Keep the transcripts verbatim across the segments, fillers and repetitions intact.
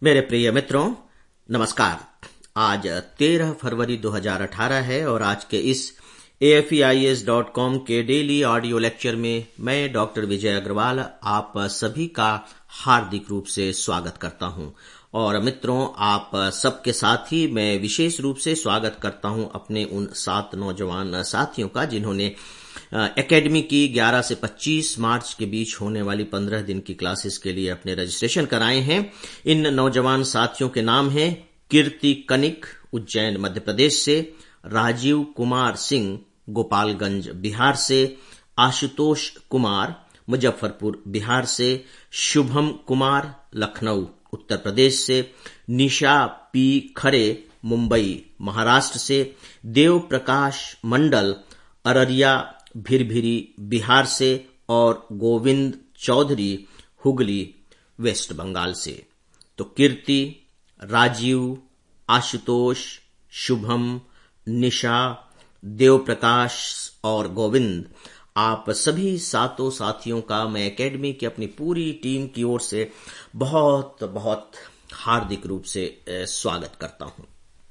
मेरे प्रिय मित्रों, नमस्कार। आज तेरह फरवरी दो हज़ार अठारह है और आज के इस A F E I S dot com के डेली ऑडियो लेक्चर में मैं डॉक्टर विजय अग्रवाल आप सभी का हार्दिक रूप से स्वागत करता हूं। और मित्रों, आप सबके साथ ही मैं विशेष रूप से स्वागत करता हूं अपने उन सात नौजवान साथियों का जिन्होंने एकेडमी की ग्यारह से पच्चीस मार्च के बीच होने वाली पंद्रह दिन की क्लासेस के लिए अपने रजिस्ट्रेशन कराए हैं। इन नौजवान साथियों के नाम हैं कीर्ति कनिक, उज्जैन मध्य प्रदेश से, राजीव कुमार सिंह, गोपालगंज बिहार से, आशुतोष कुमार, मुजफ्फरपुर बिहार से, शुभम कुमार, लखनऊ उत्तर प्रदेश से, निशा पी खरे, मुंबई महाराष्ट्र से, देव प्रकाश मंडल, अररिया भिरभिरी बिहार से और गोविंद चौधरी, हुगली वेस्ट बंगाल से। तो कीर्ति, राजीव, आशुतोष, शुभम, निशा, देव प्रकाश और गोविंद, आप सभी सातों साथियों का मैं एकेडमी की अपनी पूरी टीम की ओर से बहुत बहुत हार्दिक रूप से स्वागत करता हूं।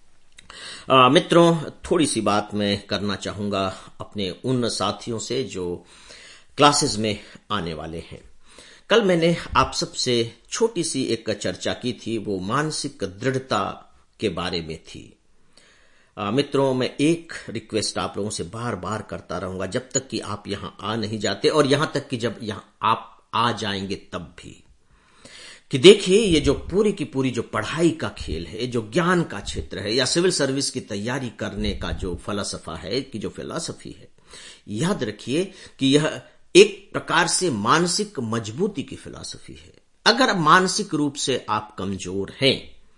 आ, मित्रों, थोड़ी सी बात मैं करना चाहूंगा अपने उन साथियों से जो क्लासेस में आने वाले हैं। कल मैंने आप सबसे छोटी सी एक चर्चा की थी, वो मानसिक दृढ़ता के बारे में थी। आ, मित्रों, मैं एक रिक्वेस्ट आप लोगों से बार बार करता रहूंगा जब तक कि आप यहां आ नहीं जाते, और यहां तक कि जब यहां आप आ जाएंगे तब भी, कि देखिए ये जो पूरी की पूरी जो पढ़ाई का खेल है, जो ज्ञान का क्षेत्र है, या सिविल सर्विस की तैयारी करने का जो फलसफा है, कि जो फिलॉसफी है, याद रखिए कि यह एक प्रकार से मानसिक मजबूती की फिलॉसफी है। अगर मानसिक रूप से आप कमजोर हैं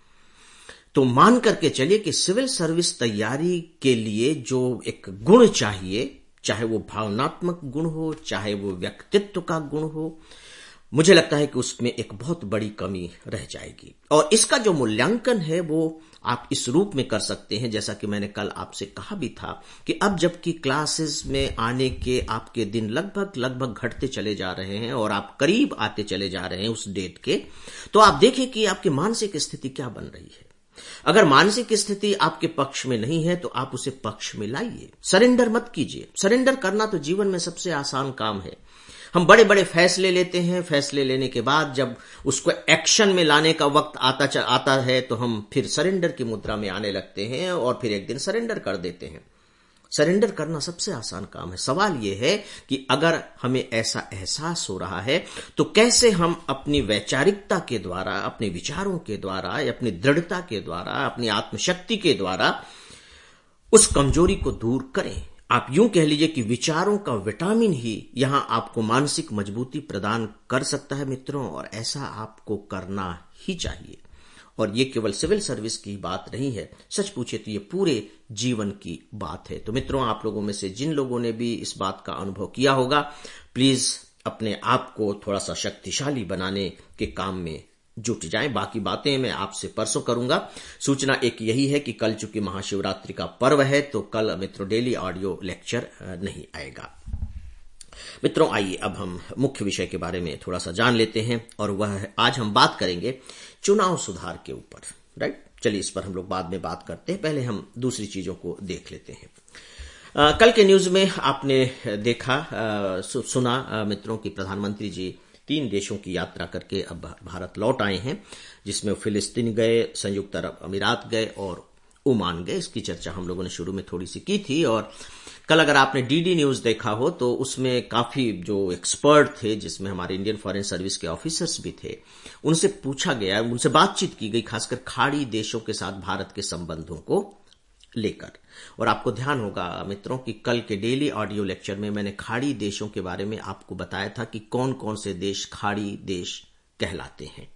तो मान करके चलिए कि सिविल सर्विस तैयारी के लिए जो एक गुण चाहिए, चाहे वो भावनात्मक गुण हो, चाहे वो व्यक्तित्व का गुण हो, मुझे लगता है कि उसमें एक बहुत बड़ी कमी रह जाएगी। और इसका जो मूल्यांकन है वो आप इस रूप में कर सकते हैं, जैसा कि मैंने कल आपसे कहा भी था कि अब जबकि क्लासेस में आने के आपके दिन लगभग लगभग घटते चले जा रहे हैं और आप करीब आते चले जा रहे हैं उस डेट के, तो आप देखिए कि आपकी मानसिक स्थिति क्या बन रही है। अगर मानसिक स्थिति आपके पक्ष में नहीं है तो आप उसे पक्ष में लाइए। सरेंडर मत कीजिए। सरेंडर करना तो जीवन में सबसे आसान काम है। हम बड़े बड़े फैसले लेते हैं, फैसले लेने के बाद जब उसको एक्शन में लाने का वक्त आता आता है तो हम फिर सरेंडर की मुद्रा में आने लगते हैं और फिर एक दिन सरेंडर कर देते हैं। सरेंडर करना सबसे आसान काम है। सवाल यह है कि अगर हमें ऐसा एहसास हो रहा है तो कैसे हम अपनी वैचारिकता के द्वारा, अपने विचारों के द्वारा, अपनी दृढ़ता के द्वारा, अपनी आत्मशक्ति के द्वारा उस कमजोरी को दूर करें। आप यूं कह लीजिए कि विचारों का विटामिन ही यहां आपको मानसिक मजबूती प्रदान कर सकता है मित्रों, और ऐसा आपको करना ही चाहिए। और ये केवल सिविल सर्विस की बात नहीं है, सच पूछे तो ये पूरे जीवन की बात है। तो मित्रों, आप लोगों में से जिन लोगों ने भी इस बात का अनुभव किया होगा, प्लीज अपने आप को थोड़ा सा शक्तिशाली बनाने के काम में जुट जाएं। बाकी बातें मैं आपसे परसों करूंगा। सूचना एक यही है कि कल चूंकि महाशिवरात्रि का पर्व है तो कल मित्रों डेली ऑडियो लेक्चर नहीं आएगा। मित्रों, आइए अब हम मुख्य विषय के बारे में थोड़ा सा जान लेते हैं, और वह है आज हम बात करेंगे चुनाव सुधार के ऊपर। राइट, चलिए इस पर हम लोग बाद में बात करते हैं, पहले हम दूसरी चीजों को देख लेते हैं। आ, कल के न्यूज में आपने देखा, आ, सु, सुना आ, मित्रों की प्रधानमंत्री जी तीन देशों की यात्रा करके अब भारत लौट आए हैं, जिसमें फिलिस्तीन गए, संयुक्त अरब अमीरात गए और ओमान गए। इसकी चर्चा हम लोगों ने शुरू में थोड़ी सी की थी, और कल अगर आपने डी डी न्यूज देखा हो तो उसमें काफी जो एक्सपर्ट थे, जिसमें हमारे इंडियन फॉरेन सर्विस के ऑफिसर्स भी थे, उनसे पूछा गया, उनसे बातचीत की गई, खासकर खाड़ी देशों के साथ भारत के संबंधों को लेकर। और आपको ध्यान होगा मित्रों कि कल के डेली ऑडियो लेक्चर में मैंने खाड़ी देशों के बारे में आपको बताया था कि कौन कौन से देश खाड़ी देश कहलाते हैं।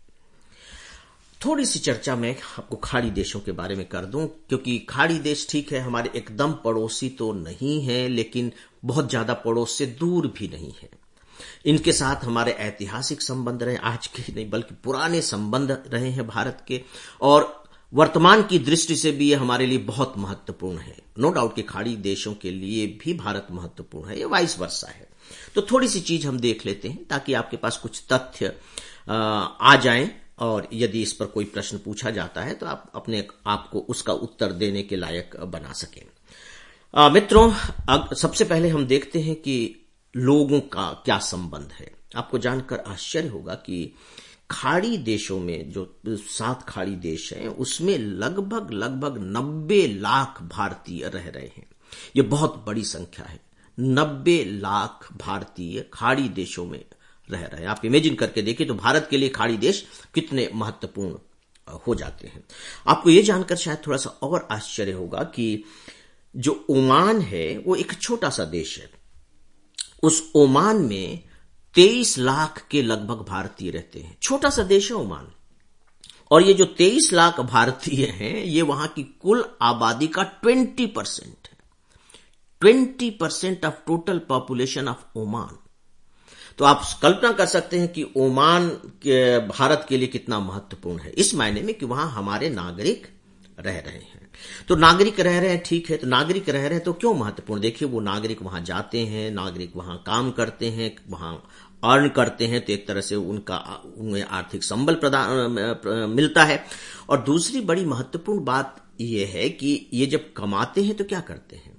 थोड़ी सी चर्चा मैं आपको खाड़ी देशों के बारे में कर दूं, क्योंकि खाड़ी देश ठीक है हमारे एकदम पड़ोसी तो नहीं है, लेकिन बहुत ज्यादा पड़ोस से दूर भी नहीं है। इनके साथ हमारे ऐतिहासिक संबंध रहे, आज के नहीं बल्कि पुराने संबंध रहे हैं भारत के, और वर्तमान की दृष्टि से भी ये हमारे लिए बहुत महत्वपूर्ण है। नो डाउट कि खाड़ी देशों के लिए भी भारत महत्वपूर्ण है, ये वाइस वर्सा है। तो थोड़ी सी चीज हम देख लेते हैं ताकि आपके पास कुछ तथ्य आ जाएं और यदि इस पर कोई प्रश्न पूछा जाता है तो आप अपने आप को उसका उत्तर देने के लायक बना सकें। आ, मित्रों, सबसे पहले हम देखते हैं कि लोगों का क्या संबंध है। आपको जानकर आश्चर्य होगा कि खाड़ी देशों में, जो सात खाड़ी देश हैं, उसमें लगभग लगभग नब्बे लाख भारतीय रह रहे हैं। ये बहुत बड़ी संख्या है। नब्बे लाख भारतीय खाड़ी देशों में रह रहे हैं। आप इमेजिन करके देखिए तो भारत के लिए खाड़ी देश कितने महत्वपूर्ण हो जाते हैं। आपको ये जानकर शायद थोड़ा सा और आश्चर्य होगा कि जो ओमान है वो एक छोटा सा देश है। उस ओमान में तेईस लाख के लगभग भारतीय रहते हैं। छोटा सा देश है ओमान, और ये जो तेईस लाख भारतीय हैं ये वहां की कुल आबादी का ट्वेंटी परसेंट है। Twenty percent of total population of Oman. तो आप कल्पना कर सकते हैं कि ओमान के भारत के लिए कितना महत्वपूर्ण है, इस मायने में कि वहां हमारे नागरिक रह रहे हैं। तो नागरिक रह रहे हैं, ठीक है, तो नागरिक रह रहे हैं तो क्यों महत्वपूर्ण? देखिए, वो नागरिक वहां जाते हैं, नागरिक वहां काम करते हैं, वहां अर्न करते हैं, तो एक तरह से उनका उन्हें आर्थिक संबल प्रदान मिलता है। और दूसरी बड़ी महत्वपूर्ण बात यह है कि ये जब कमाते हैं तो क्या करते हैं?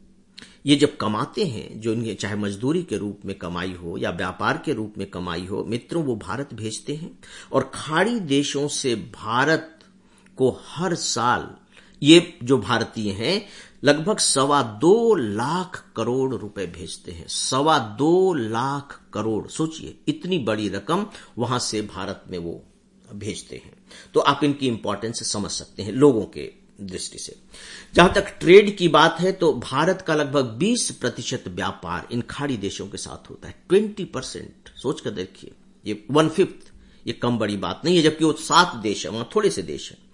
ये जब कमाते हैं, जो इनके चाहे मजदूरी के रूप में कमाई हो या व्यापार के रूप में कमाई हो, मित्रों, वो भारत भेजते हैं। और खाड़ी देशों से भारत को हर साल ये जो भारतीय हैं लगभग सवा दो लाख करोड़ रुपए भेजते हैं। सवा दो लाख करोड़, सोचिए, इतनी बड़ी रकम वहां से भारत में वो भेजते हैं। तो आप इनकी इंपॉर्टेंस समझ सकते हैं लोगों के दृष्टि से। जहां तक ट्रेड की बात है तो भारत का लगभग बीस प्रतिशत व्यापार इन खाड़ी देशों के साथ होता है। ट्वेंटी परसेंट सोच कर देखिए, ये वन फिफ्थ, ये कम बड़ी बात नहीं है, जबकि वो सात देश है, वहां थोड़े से देश है।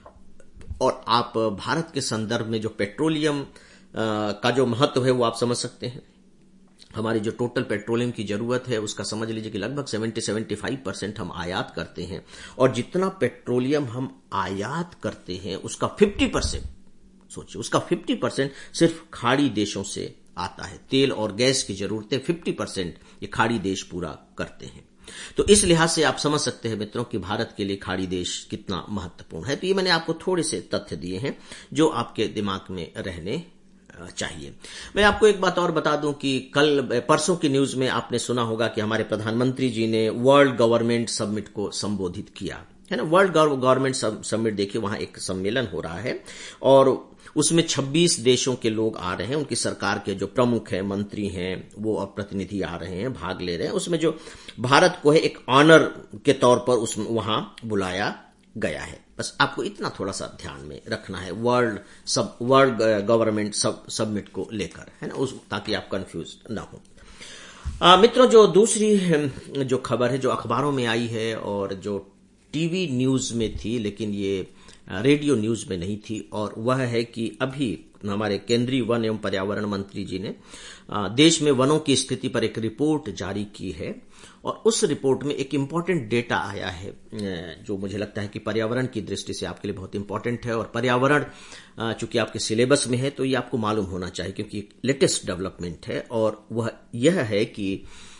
और आप भारत के संदर्भ में जो पेट्रोलियम का जो महत्व है वो आप समझ सकते हैं। हमारी जो टोटल पेट्रोलियम की जरूरत है उसका समझ लीजिए कि लगभग सत्तर से पचहत्तर परसेंट हम आयात करते हैं, और जितना पेट्रोलियम हम आयात करते हैं उसका पचास परसेंट, सोचिए, उसका पचास परसेंट सिर्फ खाड़ी देशों से आता है। तेल और गैस की जरूरतें पचास परसेंट ये खाड़ी देश पूरा करते हैं। तो इस लिहाज से आप समझ सकते हैं मित्रों कि भारत के लिए खाड़ी देश कितना महत्वपूर्ण है। तो ये मैंने आपको थोड़े से तथ्य दिए हैं जो आपके दिमाग में रहने चाहिए। मैं आपको एक बात और बता दूं कि कल परसों की न्यूज में आपने सुना होगा कि हमारे प्रधानमंत्री जी ने वर्ल्ड गवर्नमेंट समिट को संबोधित किया है ना। वर्ल्ड गवर्नमेंट समिट, देखिए, वहां एक सम्मेलन हो रहा है और उसमें छब्बीस देशों के लोग आ रहे हैं। उनकी सरकार के जो प्रमुख हैं, मंत्री हैं, वो और प्रतिनिधि आ रहे हैं, भाग ले रहे हैं। उसमें जो भारत को है एक ऑनर के तौर पर उसमें वहां बुलाया गया है। बस आपको इतना थोड़ा सा ध्यान में रखना है वर्ल्ड सब वर्ल्ड गवर्नमेंट सब समिट को लेकर, है ना, उस ताकि आप कंफ्यूज ना हो। आ, मित्रों, जो दूसरी जो खबर है जो अखबारों में आई है और जो टीवी न्यूज में थी लेकिन ये रेडियो न्यूज में नहीं थी, और वह है कि अभी हमारे केंद्रीय वन एवं पर्यावरण मंत्री जी ने देश में वनों की स्थिति पर एक रिपोर्ट जारी की है। और उस रिपोर्ट में एक इम्पॉर्टेंट डेटा आया है जो मुझे लगता है कि पर्यावरण की दृष्टि से आपके लिए बहुत इंपॉर्टेंट है। और पर्यावरण चूंकि आपके सिलेबस में है तो ये आपको मालूम होना चाहिए क्योंकि लेटेस्ट डेवलपमेंट है। और वह यह है कि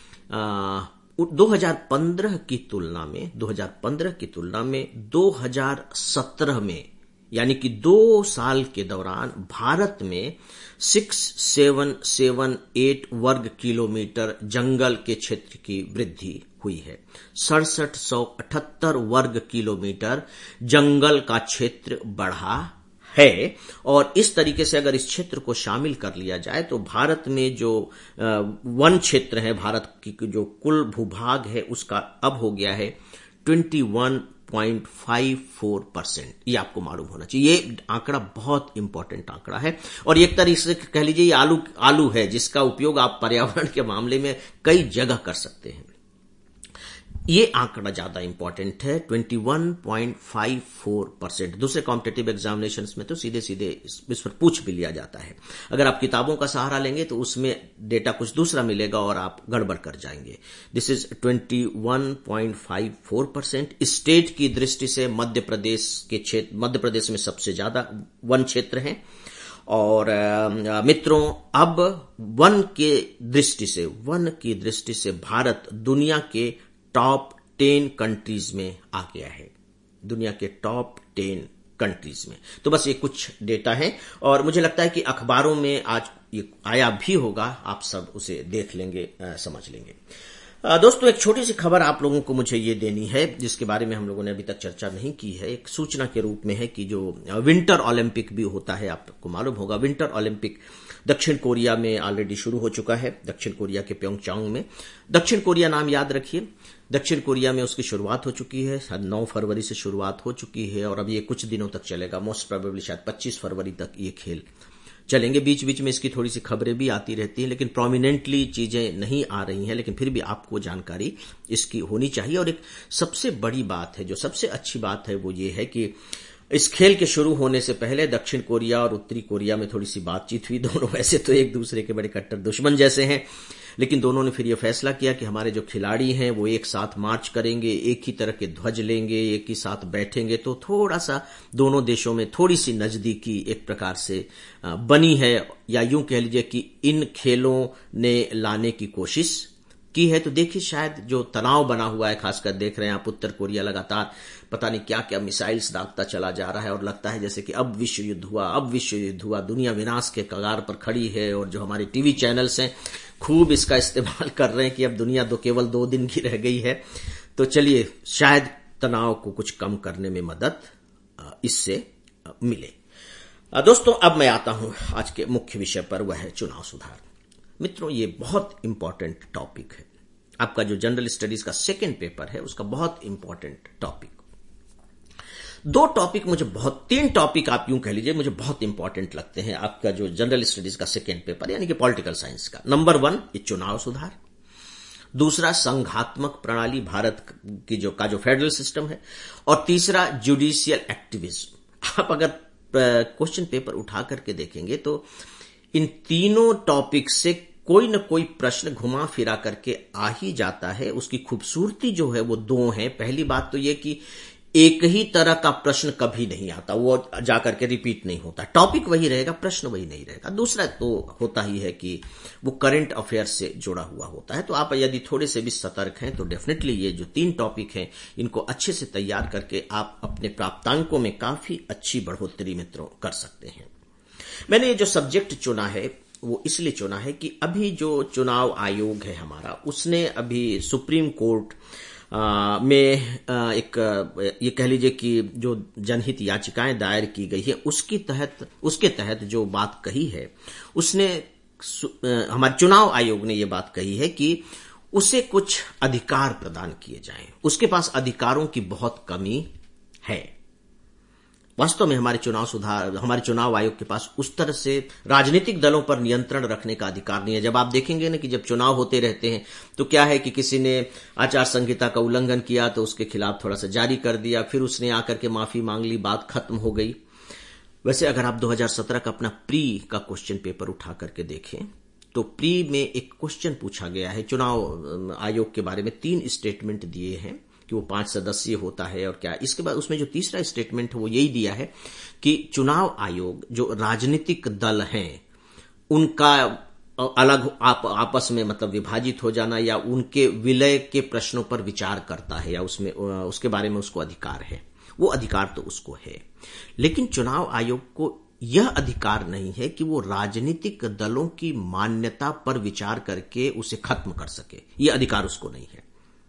आ, दो हज़ार पंद्रह की तुलना में दो हज़ार पंद्रह की तुलना में दो हज़ार सत्रह में, यानी कि दो साल के दौरान भारत में सिक्स सेवन सेवन एट वर्ग किलोमीटर जंगल के क्षेत्र की वृद्धि हुई है। सड़सठ सौ अठहत्तर वर्ग किलोमीटर जंगल का क्षेत्र बढ़ा है। और इस तरीके से अगर इस क्षेत्र को शामिल कर लिया जाए तो भारत में जो वन क्षेत्र है, भारत की जो कुल भूभाग है, उसका अब हो गया है इक्कीस पॉइंट पाँच चार परसेंट। ये आपको मालूम होना चाहिए। ये आंकड़ा बहुत इंपॉर्टेंट आंकड़ा है और एक तरीके से कह लीजिए ये आलू आलू है जिसका उपयोग आप पर्यावरण के मामले में कई जगह कर सकते हैं। ये आंकड़ा ज्यादा इंपॉर्टेंट है, इक्कीस पॉइंट पाँच चार परसेंट। दूसरे कॉम्पिटिटिव एग्जामिनेशंस में तो सीधे सीधे इस पर पूछ भी लिया जाता है। अगर आप किताबों का सहारा लेंगे तो उसमें डेटा कुछ दूसरा मिलेगा और आप गड़बड़ कर जाएंगे। दिस इज इक्कीस पॉइंट पाँच चार परसेंट। स्टेट की दृष्टि से मध्य प्रदेश के क्षेत्र मध्य प्रदेश में सबसे ज्यादा वन क्षेत्र है। और आ, मित्रों, अब वन के दृष्टि से वन की दृष्टि से भारत दुनिया के टॉप टेन कंट्रीज में आ गया है, दुनिया के टॉप टेन कंट्रीज में। तो बस ये कुछ डेटा है और मुझे लगता है कि अखबारों में आज ये आया भी होगा, आप सब उसे देख लेंगे, समझ लेंगे। दोस्तों, एक छोटी सी खबर आप लोगों को मुझे ये देनी है जिसके बारे में हम लोगों ने अभी तक चर्चा नहीं की है, एक सूचना के रूप में है कि जो विंटर ओलंपिक भी होता है, आपको मालूम होगा, विंटर ओलंपिक दक्षिण कोरिया में ऑलरेडी शुरू हो चुका है, दक्षिण कोरिया के प्योंगचांग में। दक्षिण कोरिया नाम याद रखिए, दक्षिण कोरिया में उसकी शुरुआत हो चुकी है, नौ फरवरी से शुरुआत हो चुकी है और अब ये कुछ दिनों तक चलेगा, मोस्ट प्रोबेबली शायद पच्चीस फरवरी तक ये खेल चलेंगे। बीच बीच में इसकी थोड़ी सी खबरें भी आती रहती हैं, लेकिन प्रोमिनेंटली चीजें नहीं आ रही हैं, लेकिन फिर भी आपको जानकारी इसकी होनी चाहिए। और एक सबसे बड़ी बात है, जो सबसे अच्छी बात है, वो ये है कि इस खेल के शुरू होने से पहले दक्षिण कोरिया और उत्तरी कोरिया में थोड़ी सी बातचीत हुई। दोनों वैसे तो एक दूसरे के बड़े कट्टर दुश्मन जैसे हैं, लेकिन दोनों ने फिर यह फैसला किया कि हमारे जो खिलाड़ी हैं वो एक साथ मार्च करेंगे, एक ही तरह के ध्वज लेंगे, एक ही साथ बैठेंगे। तो थोड़ा सा दोनों देशों में थोड़ी सी नजदीकी एक प्रकार से बनी है, या यूं कह लीजिए कि इन खेलों ने लाने की कोशिश की है। तो देखिए, शायद जो तनाव बना हुआ है, खासकर देख रहे हैं आप उत्तर कोरिया लगातार पता नहीं क्या क्या मिसाइल्स दागता चला जा रहा है और लगता है जैसे कि अब विश्व युद्ध हुआ, अब विश्व युद्ध हुआ, दुनिया विनाश के कगार पर खड़ी है। और जो हमारे टीवी चैनल्स हैं खूब इसका इस्तेमाल कर रहे हैं कि अब दुनिया तो केवल दो दिन की रह गई है। तो चलिए, शायद तनाव को कुछ कम करने में मदद इससे मिले। दोस्तों, अब मैं आता हूं आज के मुख्य विषय पर, वह है चुनाव सुधार। मित्रों, ये बहुत इंपॉर्टेंट टॉपिक है। आपका जो जनरल स्टडीज का सेकेंड पेपर है उसका बहुत इंपॉर्टेंट टॉपिक। दो टॉपिक मुझे बहुत, तीन टॉपिक आप यूं कह लीजिए मुझे बहुत इंपॉर्टेंट लगते हैं आपका जो जनरल स्टडीज का सेकेंड पेपर यानी कि पॉलिटिकल साइंस का। नंबर वन, ये चुनाव सुधार। दूसरा, संघात्मक प्रणाली, भारत की जो का जो फेडरल सिस्टम है। और तीसरा, जुडिशियल एक्टिविज्म। आप अगर क्वेश्चन पेपर उठा करके देखेंगे तो इन तीनों टॉपिक से कोई न कोई प्रश्न घुमा फिरा करके आ ही जाता है। उसकी खूबसूरती जो है वो दो है। पहली बात तो ये कि एक ही तरह का प्रश्न कभी नहीं आता, वो जाकर के रिपीट नहीं होता, टॉपिक वही रहेगा, प्रश्न वही नहीं रहेगा। दूसरा तो होता ही है कि वो करंट अफेयर्स से जुड़ा हुआ होता है। तो आप यदि थोड़े से भी सतर्क हैं तो डेफिनेटली ये जो तीन टॉपिक हैं इनको अच्छे से तैयार करके आप अपने प्राप्तांकों में काफी अच्छी बढ़ोतरी मित्रों कर सकते हैं। मैंने ये जो सब्जेक्ट चुना है वो इसलिए चुना है कि अभी जो चुनाव आयोग है हमारा, उसने अभी सुप्रीम कोर्ट आ, में आ, एक ये कह लीजिए कि जो जनहित याचिकाएं दायर की गई है उसकी तहत उसके तहत जो बात कही है, उसने हमारे चुनाव आयोग ने ये बात कही है कि उसे कुछ अधिकार प्रदान किए जाएं। उसके पास अधिकारों की बहुत कमी है। वास्तव में हमारे चुनाव सुधार हमारे चुनाव आयोग के पास उस तरह से राजनीतिक दलों पर नियंत्रण रखने का अधिकार नहीं है। जब आप देखेंगे ना कि जब चुनाव होते रहते हैं तो क्या है कि किसी ने आचार संहिता का उल्लंघन किया तो उसके खिलाफ थोड़ा सा जारी कर दिया, फिर उसने आकर के माफी मांग ली, बात खत्म हो गई। वैसे अगर आप दो हज़ार सत्रह का अपना प्री का क्वेश्चन पेपर उठा करके देखें तो प्री में एक क्वेश्चन पूछा गया है चुनाव आयोग के बारे में। तीन स्टेटमेंट दिए हैं कि वो पांच सदस्यीय होता है और क्या। इसके बाद उसमें जो तीसरा स्टेटमेंट है वो यही दिया है कि चुनाव आयोग जो राजनीतिक दल हैं उनका अलग आप, आपस में मतलब विभाजित हो जाना या उनके विलय के प्रश्नों पर विचार करता है या उसमें उसके बारे में उसको अधिकार है। वो अधिकार तो उसको है, लेकिन चुनाव आयोग को यह अधिकार नहीं है कि वो राजनीतिक दलों की मान्यता पर विचार करके उसे खत्म कर सके। यह अधिकार उसको नहीं है।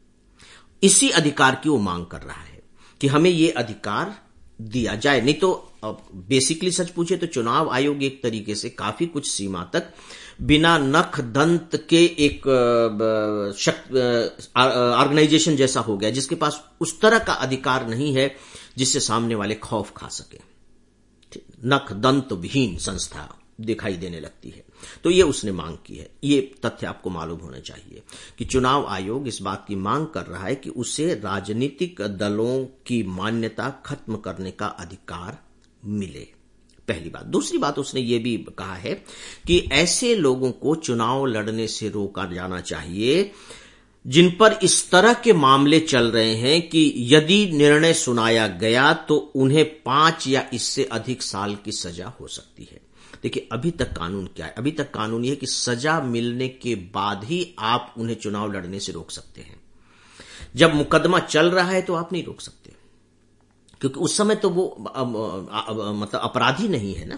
इसी अधिकार की वो मांग कर रहा है कि हमें ये अधिकार दिया जाए। नहीं तो अब बेसिकली सच पूछे तो चुनाव आयोग एक तरीके से काफी कुछ सीमा तक बिना नख दंत के एक ऑर्गेनाइजेशन जैसा हो गया जिसके पास उस तरह का अधिकार नहीं है जिससे सामने वाले खौफ खा सके। नख दंत विहीन संस्था दिखाई देने लगती है। तो ये उसने मांग की है। ये तथ्य आपको मालूम होना चाहिए कि चुनाव आयोग इस बात की मांग कर रहा है कि उसे राजनीतिक दलों की मान्यता खत्म करने का अधिकार मिले, पहली बात। दूसरी बात उसने ये भी कहा है कि ऐसे लोगों को चुनाव लड़ने से रोका जाना चाहिए जिन पर इस तरह के मामले चल रहे हैं कि यदि निर्णय सुनाया गया तो उन्हें पांच या इससे अधिक साल की सजा हो सकती है। देखिए, अभी तक कानून क्या है? अभी तक कानून यह है कि सजा मिलने के बाद ही आप उन्हें चुनाव लड़ने से रोक सकते हैं। जब मुकदमा चल रहा है तो आप नहीं रोक सकते, क्योंकि उस समय तो वो मतलब अपराधी नहीं है ना।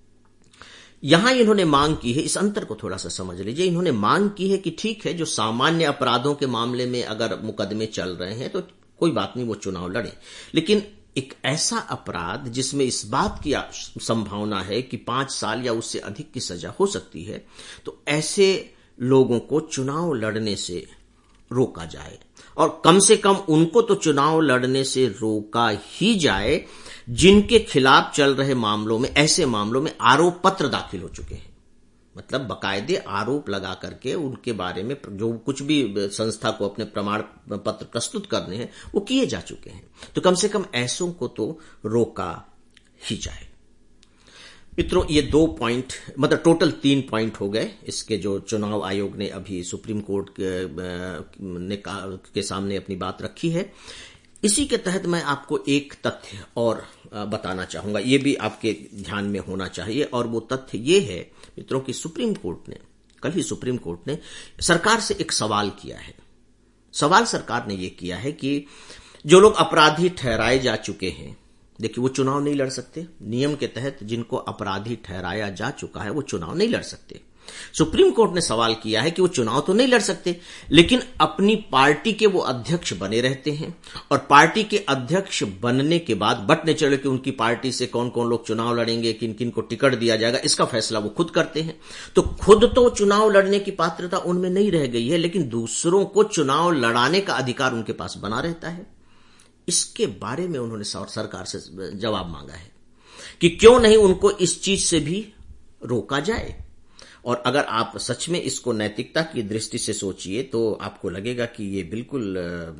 यहां इन्होंने मांग की है, इस अंतर को थोड़ा सा समझ लीजिए। इन्होंने मांग की है कि ठीक है, जो सामान्य अपराधों के मामले में अगर मुकदमे चल रहे हैं तो कोई बात नहीं, वो चुनाव लड़े, लेकिन एक ऐसा अपराध जिसमें इस बात की संभावना है कि पांच साल या उससे अधिक की सजा हो सकती है, तो ऐसे लोगों को चुनाव लड़ने से रोका जाए, और कम से कम उनको तो चुनाव लड़ने से रोका ही जाए जिनके खिलाफ चल रहे मामलों में, ऐसे मामलों में आरोप पत्र दाखिल हो चुके हैं, मतलब बकायदे आरोप लगा करके उनके बारे में जो कुछ भी संस्था को अपने प्रमाण पत्र प्रस्तुत करने हैं वो किए जा चुके हैं। तो कम से कम ऐसों को तो रोका ही जाए। मित्रों, ये दो पॉइंट, मतलब टोटल तीन पॉइंट हो गए इसके, जो चुनाव आयोग ने अभी सुप्रीम कोर्ट के, ने के सामने अपनी बात रखी है। इसी के तहत मैं आपको एक तथ्य और बताना चाहूंगा, ये भी आपके ध्यान में होना चाहिए, और वो तथ्य ये है मित्रों कि सुप्रीम कोर्ट ने, कल ही सुप्रीम कोर्ट ने सरकार से एक सवाल किया है। सवाल सरकार ने ये किया है कि जो लोग अपराधी ठहराए जा चुके हैं, देखिए वो चुनाव नहीं लड़ सकते, नियम के तहत जिनको अपराधी ठहराया जा चुका है वो चुनाव नहीं लड़ सकते। सुप्रीम कोर्ट ने सवाल किया है कि वो चुनाव तो नहीं लड़ सकते, लेकिन अपनी पार्टी के वो अध्यक्ष बने रहते हैं, और पार्टी के अध्यक्ष बनने के बाद बटने चढ़े कि उनकी पार्टी से कौन कौन लोग चुनाव लड़ेंगे, किन किन को टिकट दिया जाएगा, इसका फैसला वो खुद करते हैं। तो खुद तो चुनाव लड़ने की पात्रता उनमें नहीं रह गई है, लेकिन दूसरों को चुनाव लड़ाने का अधिकार उनके पास बना रहता है। इसके बारे में उन्होंने सरकार से जवाब मांगा है कि क्यों नहीं उनको इस चीज से भी रोका जाए। और अगर आप सच में इसको नैतिकता की दृष्टि से सोचिए तो आपको लगेगा कि ये बिल्कुल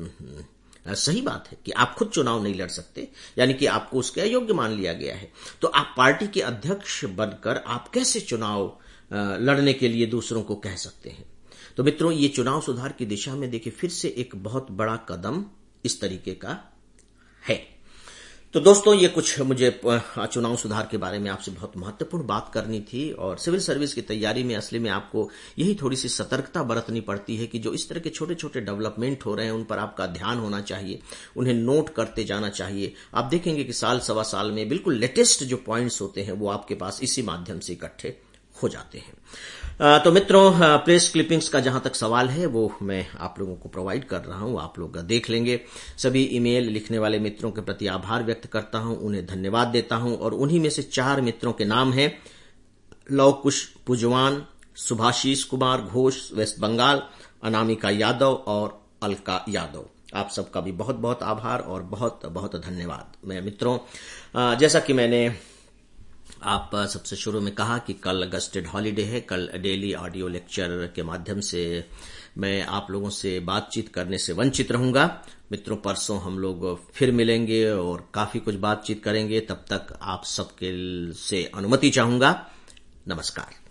सही बात है कि आप खुद चुनाव नहीं लड़ सकते, यानी कि आपको उसके अयोग्य मान लिया गया है। तो आप पार्टी के अध्यक्ष बनकर आप कैसे चुनाव लड़ने के लिए दूसरों को कह सकते हैं। तो मित्रों, ये चुनाव सुधार की दिशा में देखिए फिर से एक बहुत बड़ा कदम इस तरीके का है। तो दोस्तों, ये कुछ मुझे चुनाव सुधार के बारे में आपसे बहुत महत्वपूर्ण बात करनी थी, और सिविल सर्विस की तैयारी में असली में आपको यही थोड़ी सी सतर्कता बरतनी पड़ती है कि जो इस तरह के छोटे छोटे डेवलपमेंट हो रहे हैं उन पर आपका ध्यान होना चाहिए, उन्हें नोट करते जाना चाहिए। आप देखेंगे कि साल सवा साल में बिल्कुल लेटेस्ट जो पॉइंट्स होते हैं वो आपके पास इसी माध्यम से इकट्ठे हो जाते हैं। तो मित्रों, प्रेस क्लिपिंग्स का जहां तक सवाल है वो मैं आप लोगों को प्रोवाइड कर रहा हूं, आप लोग देख लेंगे। सभी ईमेल लिखने वाले मित्रों के प्रति आभार व्यक्त करता हूं, उन्हें धन्यवाद देता हूं, और उन्हीं में से चार मित्रों के नाम हैं लवकुश पुजवान, सुभाषीष कुमार घोष वेस्ट बंगाल, अनामिका यादव और अलका यादव। आप सबका भी बहुत बहुत आभार और बहुत बहुत धन्यवाद। मैं मित्रों, जैसा कि मैंने आप सबसे शुरू में कहा कि कल गस्टेड हॉलीडे है, कल डेली ऑडियो लेक्चर के माध्यम से मैं आप लोगों से बातचीत करने से वंचित रहूंगा। मित्रों, परसों हम लोग फिर मिलेंगे और काफी कुछ बातचीत करेंगे। तब तक आप सबके से अनुमति चाहूंगा। नमस्कार।